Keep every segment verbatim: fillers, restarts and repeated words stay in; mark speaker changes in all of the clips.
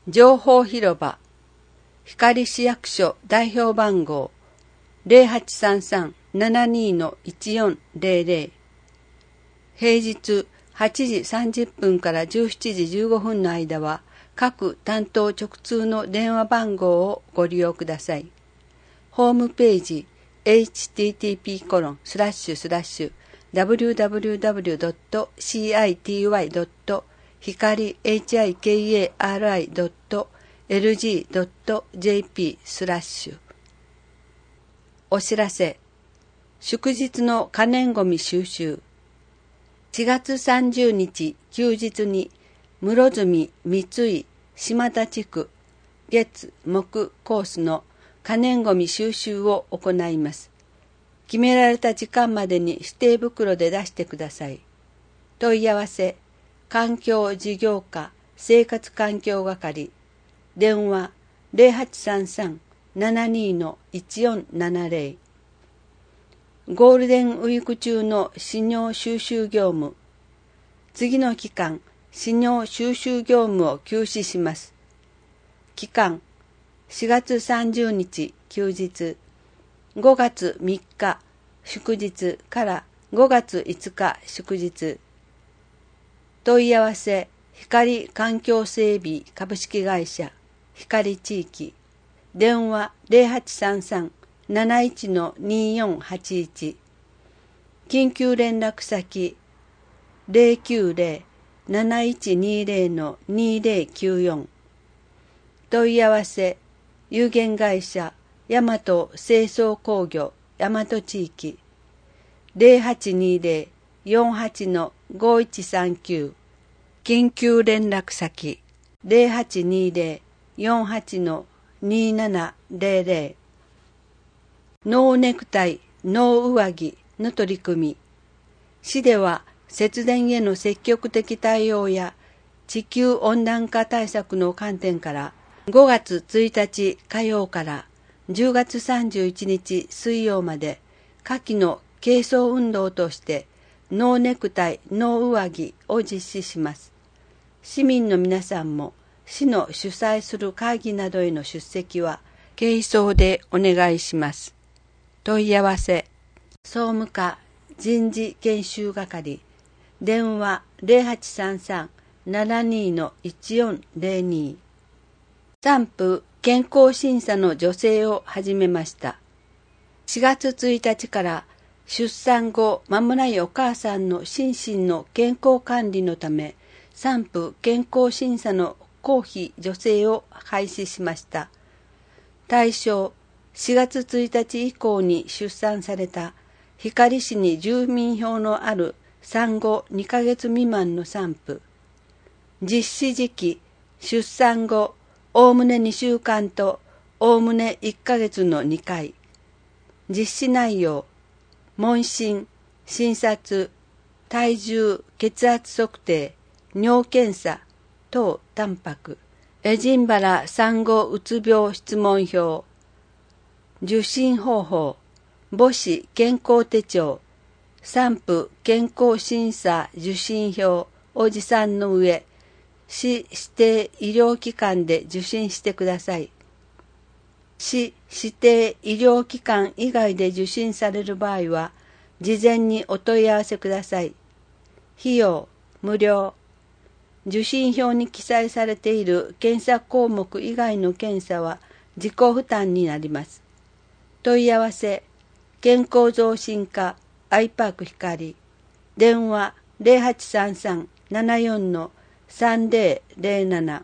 Speaker 1: 情報広場光市役所代表番号 ゼロはちさんさん ななに いちよんゼロゼロ。平日はちじさんじゅっぷんからじゅうしちじじゅうごふんの間は各担当直通の電話番号をご利用ください。ホームページ エイチティーティーピーコロンスラッシュスラッシュダブリューダブリューダブリュードットシーアイティーワイドットひかりエイチアイケーエーアールアイドットエルジードットジェーピースラッシュ。お知らせ。祝日の可燃ごみ収集。しがつさんじゅうにち休日に室積、三井、島田地区月木コースの可燃ごみ収集を行います。決められた時間までに指定袋で出してください。問い合わせ環境事業課生活環境係電話 ゼロはちさんさん ななに いちよんななゼロ。ゴールデンウィーク中の使用収集業務。次の期間、使用収集業務を休止します。期間、しがつさんじゅうにち休日、ごがつみっか祝日からごがついつか祝日。問い合わせ、光環境整備株式会社、光地域。電話ゼロはちさんさん なないち によんはちいち。緊急連絡先ゼロきゅうゼロ なないちにゼロ にゼロきゅうよん。問い合わせ、有限会社大和清掃工業大和地域ゼロはちにゼロ よんはち ごいちさんきゅう。緊急連絡先ゼロはちにゼロ よんはち にななゼロゼロ。ノーネクタイ、ノー上着の取り組み。市では節電への積極的対応や地球温暖化対策の観点からごがつついたち火曜からじゅうがつさんじゅういちにち水曜まで夏季の軽装運動としてノーネクタイ、ノー上着を実施します。市民の皆さんも市の主催する会議などへの出席は軽装でお願いします。問い合わせ、総務課人事研修係、電話ゼロはちさんさん ななに いちよんゼロに。産婦健康審査の助成を始めました。しがつついたちから出産後間もないお母さんの心身の健康管理のため、産婦健康審査の公費助成を開始しました。対象、しがつついたち以降に出産された光市に住民票のある産後にかげつ未満の産婦。実施時期、出産後、おおむねにしゅうかんとおおむねいっかげつのにかい。実施内容、問診、診察、体重、血圧測定、尿検査等単白、エジンバラ産後うつ病質問票、受診方法、母子健康手帳、産婦健康審査受診票を持参の上、市指定医療機関で受診してください。市指定医療機関以外で受診される場合は、事前にお問い合わせください。費用、無料。受診票に記載されている検査項目以外の検査は自己負担になります。問い合わせ、健康増進課アイパーク光、電話ゼロはちさんさん ななよん さんゼロゼロなな。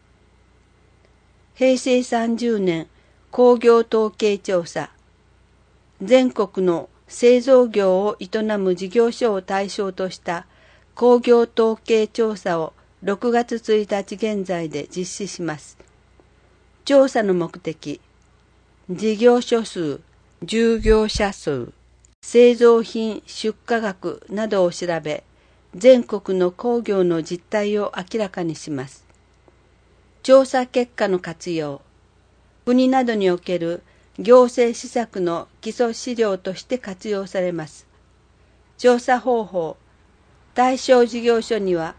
Speaker 1: へいせいさんじゅうねん工業統計調査。全国の製造業を営む事業所を対象とした工業統計調査をろくがつついたち現在で実施します。調査の目的、事業所数、従業者数、製造品出荷額などを調べ、全国の工業の実態を明らかにします。調査結果の活用、国などにおける行政施策の基礎資料として活用されます。調査方法、対象事業所には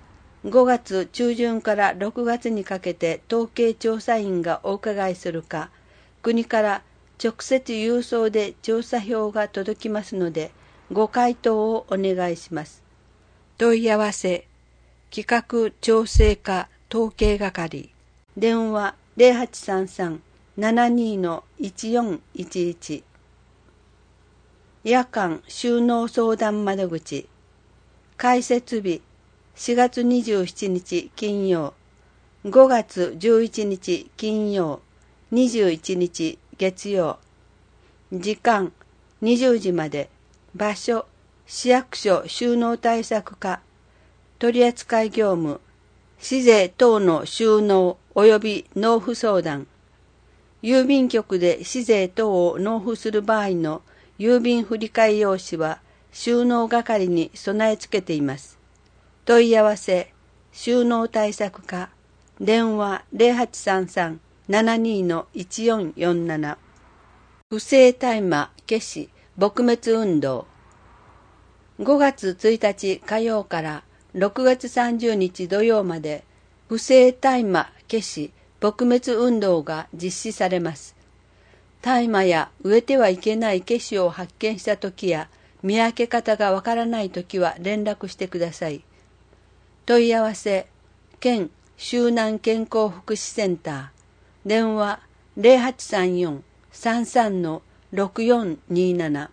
Speaker 1: ごがつ中旬からろくがつにかけて統計調査員がお伺いするか、国から直接郵送で調査票が届きますので、ご回答をお願いします。問い合わせ、企画調整課統計係、電話 ゼロはちさんさん ななに いちよんいちいち、夜間収納相談窓口、開設日しがつにじゅうしちにち金曜、ごがつじゅういちにち金曜、にじゅういちにち月曜、時間にじゅうじまで、場所市役所収納対策課、取扱業務、市税等の収納及び納付相談、郵便局で市税等を納付する場合の郵便振替用紙は収納係に備え付けています。問い合わせ、収納対策課、電話 ゼロはちさんさん ななに いちよんよんなな、不正大麻消し撲滅運動、ごがつついたち火曜からろくがつさんじゅうにち土曜まで不正大麻消し撲滅運動が実施されます。大麻や植えてはいけない消しを発見したときや見分け方がわからないときは連絡してください。問い合わせ、県周南健康福祉センター、電話 ゼロはちさんよん さんさん ろくよんになな、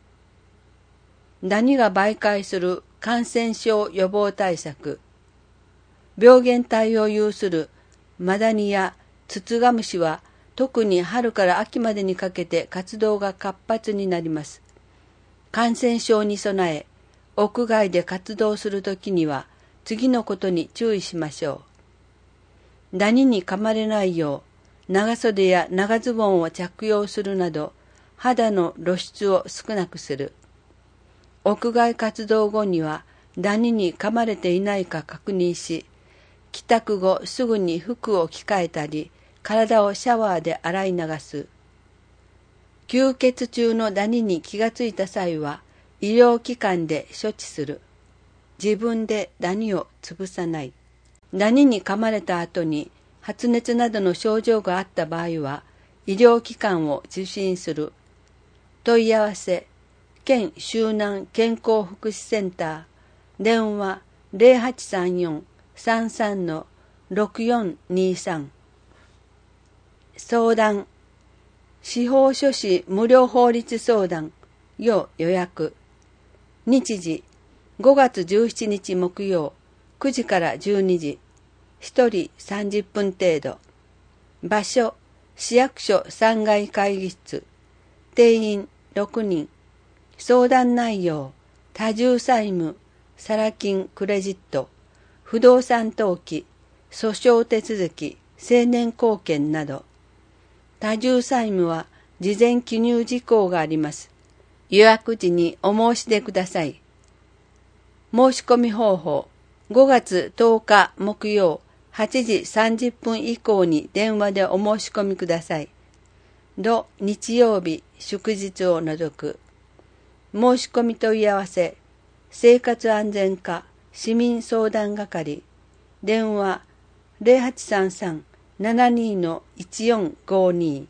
Speaker 1: ダニが媒介する感染症予防対策、病原体を有するマダニやツツガムシは特に春から秋までにかけて活動が活発になります。感染症に備え、屋外で活動するときには次のことに注意しましょう。ダニに噛まれないよう長袖や長ズボンを着用するなど肌の露出を少なくする。屋外活動後にはダニに噛まれていないか確認し、帰宅後すぐに服を着替えたり、体をシャワーで洗い流す。吸血中のダニに気がついた際は、医療機関で処置する。自分でダニを潰さない。ダニに噛まれた後に発熱などの症状があった場合は、医療機関を受診する。問い合わせ、県周南健康福祉センター、電話 ゼロはちさんよん さんさん ろくよんにさん、相談、司法書士無料法律相談、要予約。日時、ごがつじゅうしちにち木曜、くじからじゅうにじ、ひとりさんじゅっぷん程度。場所、市役所さんがい会議室。定員ろくにん。相談内容、多重債務、サラ金クレジット、不動産登記、訴訟手続き、成年後見など。多重債務は事前記入事項があります。予約時にお申し出ください。申し込み方法、ごがつとおか木曜はちじさんじゅっぷん以降に電話でお申し込みください。土日曜日祝日を除く。申し込み問い合わせ、生活安全課市民相談係、電話 ゼロはちさんさん ななに いちよんごに、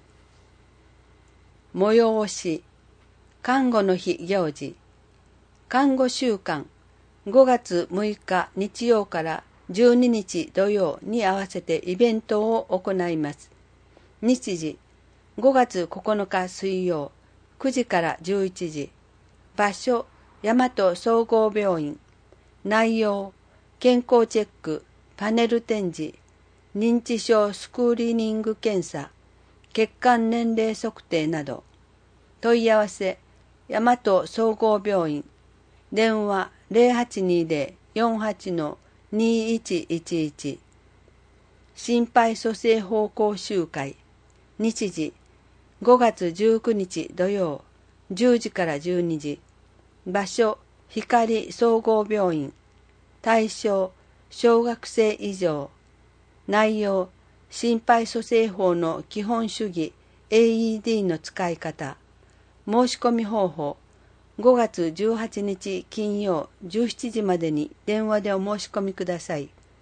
Speaker 1: 催し、看護の日行事、看護週間、ごがつむいか日曜からじゅうににち土曜に合わせてイベントを行います。日時、ごがつここのか水曜、くじからじゅういちじ。場所、大和総合病院。内容、健康チェック、パネル展示、認知症スクリーニング検査、血管年齢測定など。問い合わせ、大和総合病院。電話ゼロはちにゼロ よんはち にいちいちいち。心肺蘇生法講習会。日時、ごがつじゅうくにち土曜、じゅうじからじゅうにじ。場所、光総合病院。対象、小学生以上。内容、心肺蘇生法の基本主義 エーイーディー の使い方。申し込み方法、ごがつじゅうはちにち金曜じゅうしちじまでに電話でお申し込みください。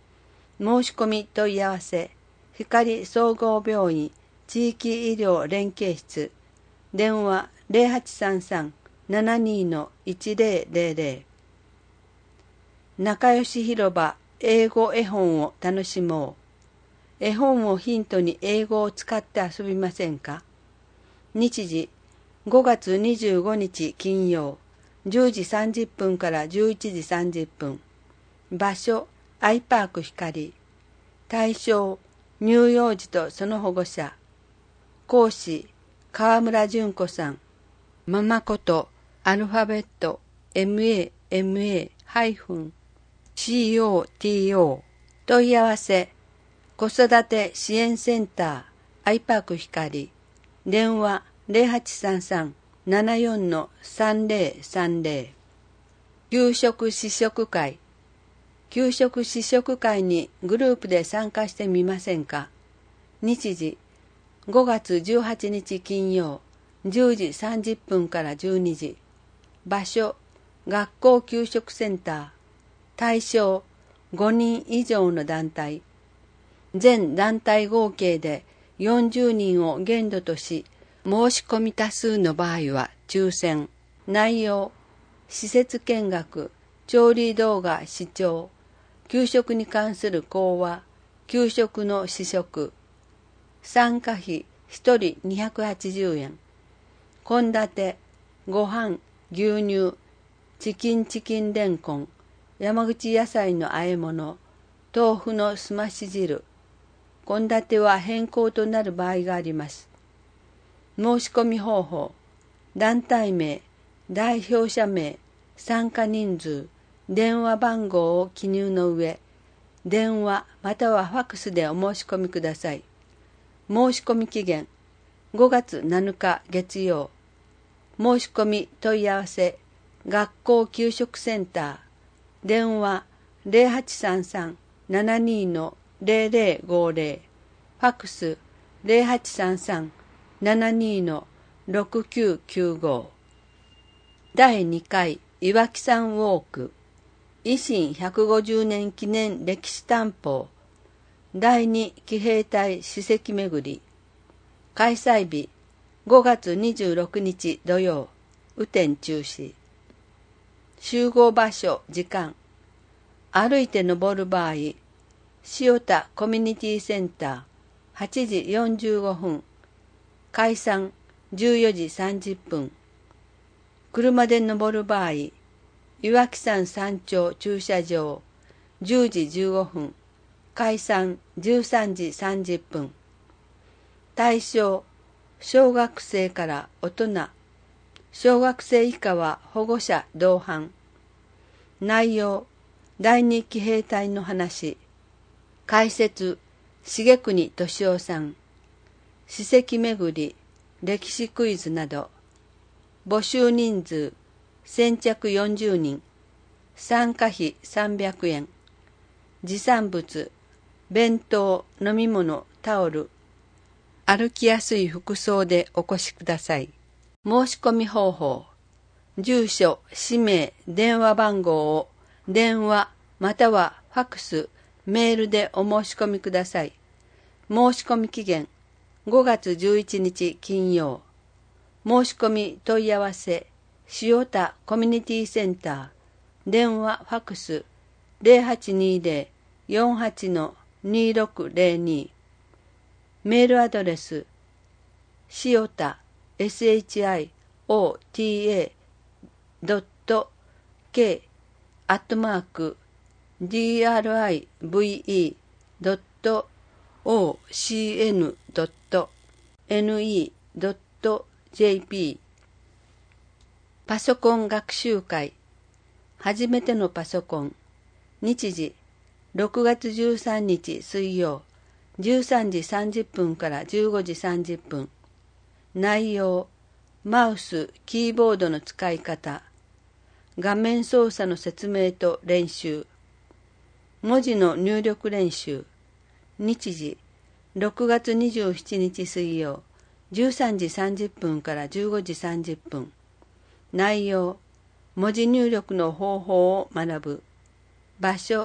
Speaker 1: 申し込み問い合わせ、光総合病院地域医療連携室、電話 ゼロはちさんさん ななに いちゼロゼロゼロ。仲良し広場英語絵本を楽しもう。絵本をヒントに英語を使って遊びませんか？日時ごがつにじゅうごにち金曜、じゅうじさんじゅっぷんからじゅういちじさんじゅっぷん。場所アイパーク光。対象乳幼児とその保護者。講師川村純子さん。ママことアルファベット エムエーエムエーシーオーティーオー。 問い合わせ子育て支援センターアイパーク光。電話ゼロはちさんさん ななよん さんゼロさんゼロ。給食試食会。給食試食会にグループで参加してみませんか？日時ごがつじゅうはちにち金曜、じゅうじさんじゅっぷんからじゅうにじ。場所学校給食センター。対象ごにん以上の団体。全団体合計でよんじゅうにんを限度とし、申し込み多数の場合は抽選。内容施設見学、調理動画視聴、給食に関する講話、給食の試食。参加費ひとりにひゃくはちじゅうえん。献立、ご飯、牛乳、チキンチキンレンコン、山口野菜の和え物、豆腐のすまし汁。献立は変更となる場合があります。申し込み方法、団体名、代表者名、参加人数、電話番号を記入の上、電話またはファックスでお申し込みください。申し込み期限、ごがつなのか月曜。申し込み問い合わせ、学校給食センター。電話ゼロはちさんさん ななに ゼロゼロごゼロ。ファックスゼロはちさんさん ななに ろくきゅうきゅうご。だいにかい岩木山ウォーク。維新ひゃくごじゅうねん記念歴史探訪。だいに騎兵隊史跡巡り。開催日ごがつにじゅうろくにち土曜。雨天中止。集合場所時間。歩いて登る場合、塩田コミュニティセンターはちじよんじゅうごふん。解散じゅうよじさんじゅっぷん。車で登る場合、岩木山山頂駐車場じゅうじじゅうごふん。解散じゅうさんじさんじゅっぷん。対象小学生から大人。小学生以下は保護者同伴。内容第二騎兵隊の話。解説重国俊夫さん。史跡巡り、歴史クイズなど。募集人数先着よんじゅうにん。参加費さんびゃくえん。持参物弁当、飲み物、タオル。歩きやすい服装でお越しください。申し込み方法。住所、氏名、電話番号を電話またはファックス、メールでお申し込みください。申し込み期限ごがつじゅういちにち金曜。申し込み問い合わせ塩田コミュニティセンター。電話ファックスゼロはちにゼロ よんはち にろくゼロに。メールアドレス塩田 ショータ k アットマーク ディーアールアイブイイー ドット オーシーエヌ ドット エヌイー ドット ジェーピー。 パソコン学習会。初めてのパソコン。日時ろくがつじゅうさんにち水曜、じゅうさんじさんじゅっぷんからじゅうごじさんじゅっぷん。内容マウス、キーボードの使い方、画面操作の説明と練習、文字の入力練習。日時ろくがつにじゅうしちにち水曜、じゅうさんじさんじゅっぷんからじゅうごじさんじゅっぷん。内容文字入力の方法を学ぶ。場所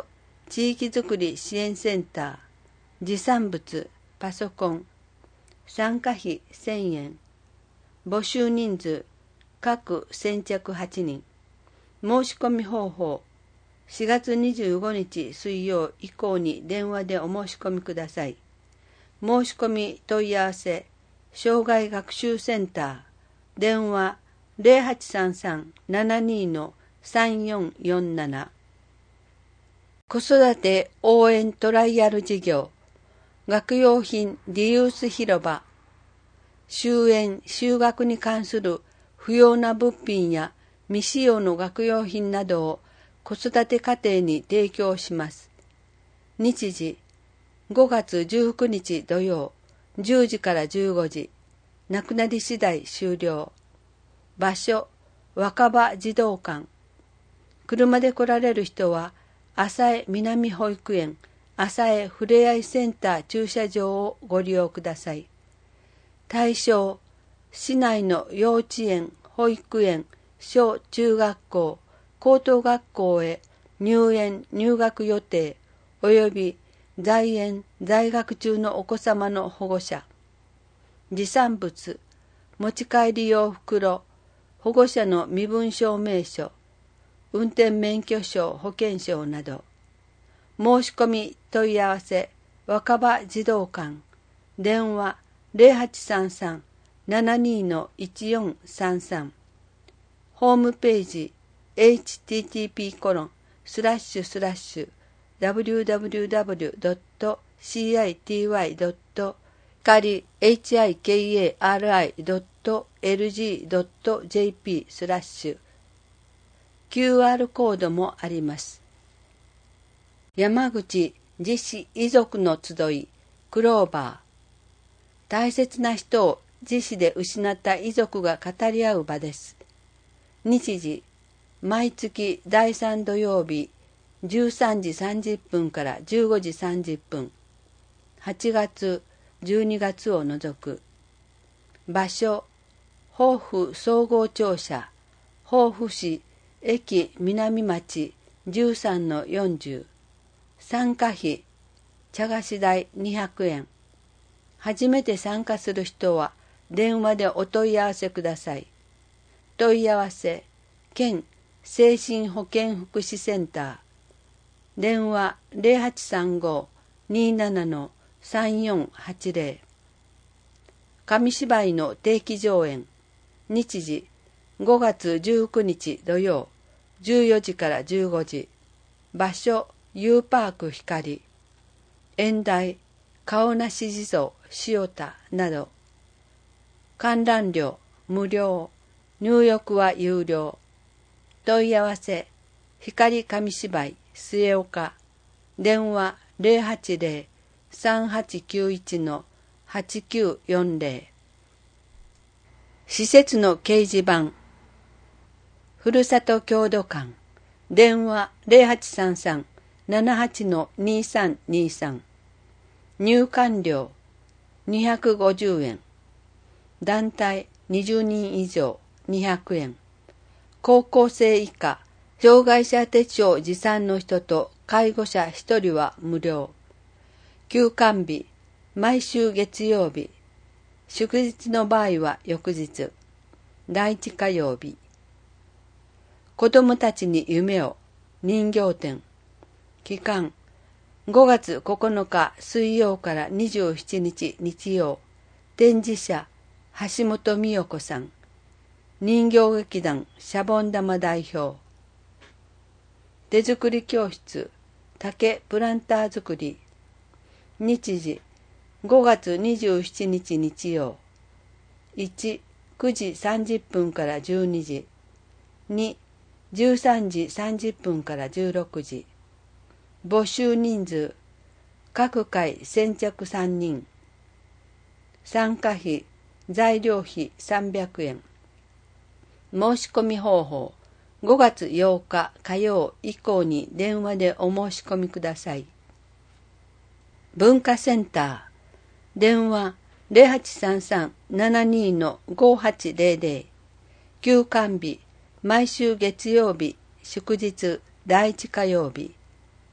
Speaker 1: 地域づくり支援センター、持産物、パソコン、参加費せんえん、募集人数、各先着はちにん、申し込み方法、しがつにじゅうごにち水曜以降に電話でお申し込みください。申し込み問い合わせ、障害学習センター、電話ゼロはちさんさん ななに さんよんよんなな。子育て応援トライアル事業、学用品リユース広場、終園・就学に関する不要な物品や未使用の学用品などを子育て家庭に提供します。日時、ごがつじゅうくにち土曜、じゅうじからじゅうごじ、なくなり次第終了。場所、若葉児童館。車で来られる人は、浅江南保育園、浅江ふれあいセンター駐車場をご利用ください。対象、市内の幼稚園、保育園、小中学校、高等学校へ入園・入学予定及び在園・在学中のお子様の保護者。持産物、持ち帰り用袋、保護者の身分証明書、運転免許証、保険証など。申し込み問い合わせ、若葉児童館、電話ゼロはちさんさん ななに いちよんさんさん。ホームページ、エイチティーティーピーコロンスラッシュスラッシュダブリューダブリューダブリュードットシーアイティーワイドット光 エイチアイケーエーアールアイドットエルジードットジェーピー スラッシュ キューアール コードもあります。山口自死遺族の集いクローバー。大切な人を自死で失った遺族が語り合う場です。日時、毎月だいさん土曜日じゅうさんじさんじゅっぷんからじゅうごじさんじゅっぷん、はちがつ、じゅうにがつを除く。場所、防府総合庁舎、防府市駅南町 じゅうさんのよんじゅう。参加費、茶菓子代にひゃくえん。初めて参加する人は電話でお問い合わせください。問い合わせ、県精神保健福祉センター。電話ゼロはちさんご にーなな さんよんはちゼロ。紙芝居の定期上演。日時、ごがつじゅうくにち土曜、じゅうよじからじゅうごじ。場所、U パーク光。演題、顔なし地蔵、塩田など。観覧料、無料。入浴は有料。問い合わせ、光紙芝居、末岡。電話ゼロはちゼロ さんはちきゅういち はちきゅうよんゼロ。施設の掲示板。ふるさと郷土館。電話ゼロはちさんさん ななはち にさんにさん。入館料にひゃくごじゅうえん。団体にじゅうにん以上にひゃくえん。高校生以下、障害者手帳持参の人と介護者ひとりは無料。休館日、毎週月曜日。祝日の場合は翌日。第一火曜日。子どもたちに夢を、人形展。期間、ごがつここのか水曜からにじゅうしちにち日曜。展示者、橋本美代子さん。人形劇団シャボン玉代表。手作り教室、竹プランター作り。日時、ごがつにじゅうしちにち日曜。いち、くじさんじゅっぷんからじゅうにじ。に、じゅうさんじさんじゅっぷんからじゅうろくじ。募集人数、各回先着さんにん。参加費、材料費さんびゃくえん。申し込み方法、ごがつようか火曜以降に電話でお申し込みください。文化センター、電話ゼロはちさんさん ななに ごはちゼロゼロ。休館日、毎週月曜日、祝日、第一火曜日。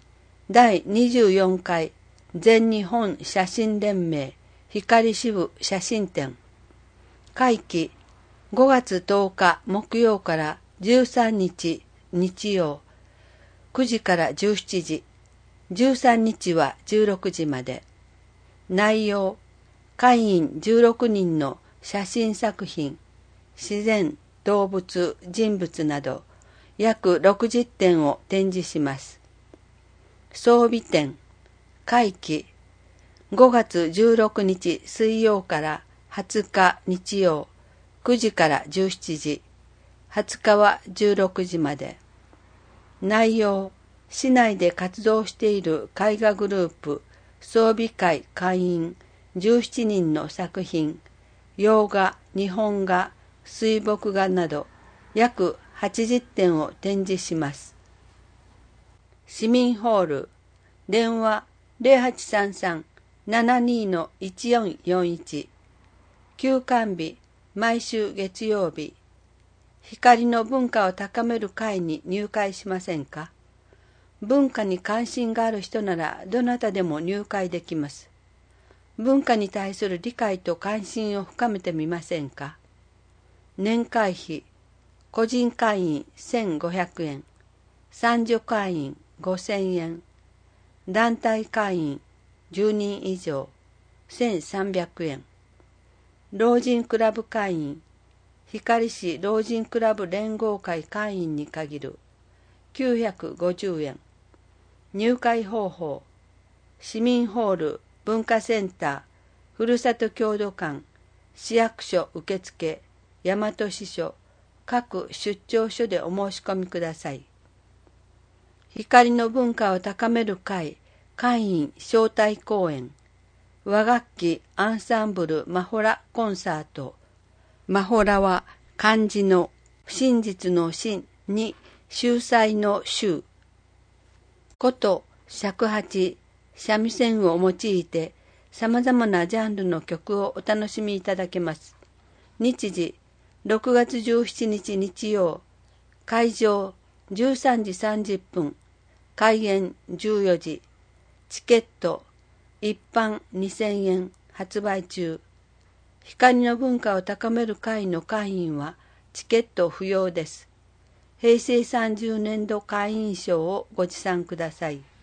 Speaker 1: だいにじゅうよんかい全日本写真連盟光支部写真展。会期ごがつとおか木曜からじゅうさんにち日曜、くじからじゅうしちじ、じゅうさんにちはじゅうろくじまで。内容、会員じゅうろくにんの写真作品、自然、動物、人物など約ろくじゅってんを展示します。装備展、会期ごがつじゅうろくにち水曜からはつか日曜、くじからじゅうしちじ、はつかはじゅうろくじまで。内容、市内で活動している絵画グループ、装備会会員じゅうななにんの作品、洋画、日本画、水墨画など約はちじゅってんを展示します。市民ホール、電話ゼロはちさんさん ななにーのいちよんよんいち、休館日、毎週月曜日。光の文化を高める会に入会しませんか？文化に関心がある人ならどなたでも入会できます。文化に対する理解と関心を深めてみませんか？年会費、個人会員せんごひゃくえん、参助会員ごせんえん、団体会員じゅうにん以上せんさんびゃくえん、老人クラブ会員、光市老人クラブ連合会会員に限るきゅうひゃくごじゅうえん。入会方法、市民ホール、文化センター、ふるさと郷土館、市役所受付、大和支所、各出張所でお申し込みください。光の文化を高める会、会員招待公演、和楽器アンサンブルマホラコンサート。マホラは漢字の不真実の真に秀才の秀。こと尺八、三味線を用いて様々なジャンルの曲をお楽しみいただけます。日時、ろくがつじゅうしちにち日曜、会場じゅうさんじさんじゅっぷん、開演じゅうよじ、チケット、一般にせんえん発売中。光の文化を高める会の会員はチケット不要です。へいせいさんじゅうねんど会員証をご持参ください。